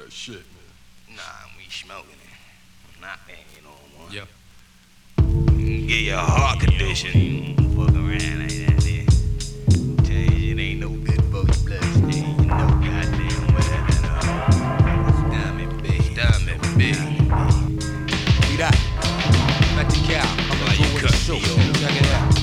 that shit, man. Nah, we smoking it. I'm not banging no more. Yep. Get your heart condition. You don't fuck around like that, then. Tell you it ain't no good for your blood. You know goddamn well that Stomach big. See that? Back to Cal. I'm gonna go with the show. Check it out.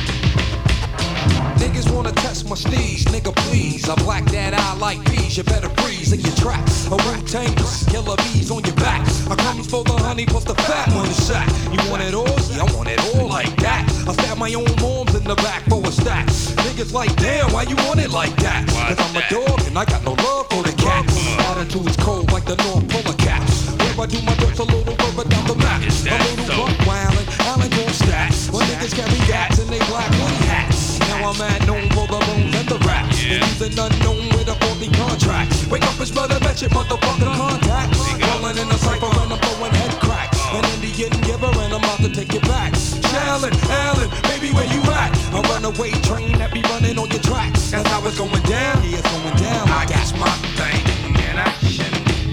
Niggas wanna test my steez, nigga please. I black that eye like peas, you better freeze in your tracks. A Wu-Tangers, killer bees on your back. I comes for the honey plus the fat on the sack. You want it all? Yeah, I want it all like that. I stab my own moms in the back for a stack. Niggas like, damn, why you want it like that? Cause I'm a dog and I got no love for the cat. Attitude's cold like the North Polar Cap. Where I do my dirt a little further down the map. A little buck wildin', Allen gon' stack. When niggas carry gats and they black woolly hats. Now I'm at known for the bones and the rap. Using unknown with a 40 contract. Wake up and smell the shit, motherfucker contact. Rolling in the cypher and I'm throwing head cracks. An Indian giver and I'm about to take it back. Shallon, Allen, baby where you at? A runaway train that be running on your tracks. That's how it's going down, yeah it's going down. I got my thing in action.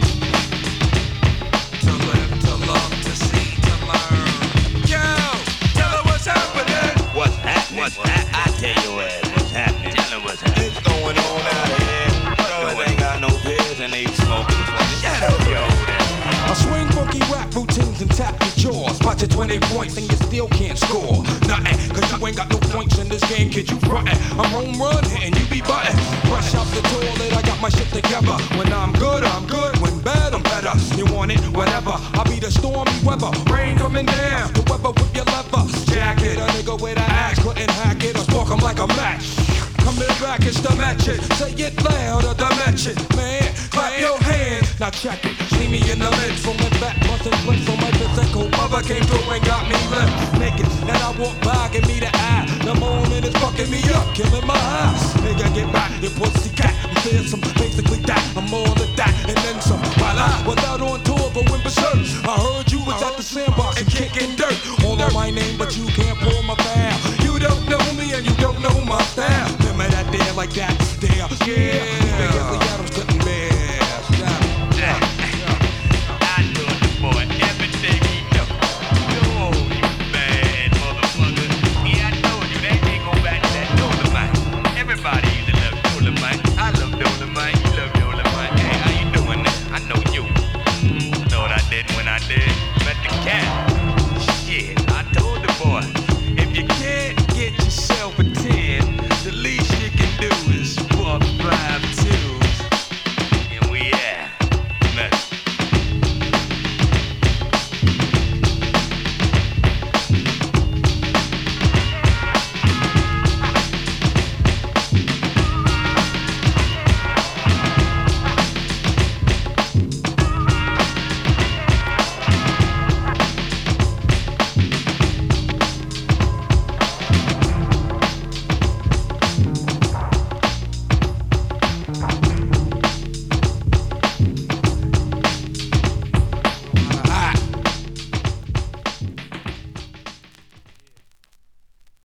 To live, to love, to see, to learn. Yo, tell her what's happening. What's happening? I tell you what's happening. Tell her what's happening. It's going on out here. Brothers ain't got no pills and they smoking. Shut up, yo. I swing funky rap routines and tap your jaws. Watch your 20 points and you still can't score nothing. Cause you ain't got no points in this game, kid, you frontin'. I'm home run hitting, you be buttin'. Fresh out the toilet, I got my shit together. When I'm good, I'm good. When bad, I'm better. You want it, whatever. I be the stormy weather. Rain coming down, the weather with your leather jacket. A nigga with an axe couldn't hack it or spark 'em like a match. Coming back, it's the match it. Say it loud, or dimension. Man, clap your hands. Now check it. See me in the mix, rolling back, bustin' flicks on my physical. Mother came through and got me left naked. And I walk by, give me the eye. The moment is fucking me up, killing my eyes. Nigga, get back, your pussy cat. I'm fearsome, basically that. I'm more than that, and then some. While I was out on tour, going berserk. I heard you was at the sandbox and kicking dirt. All of my name, but you can't pull my foul. You don't know me and you don't know my style. Remember that there like that, there, yeah.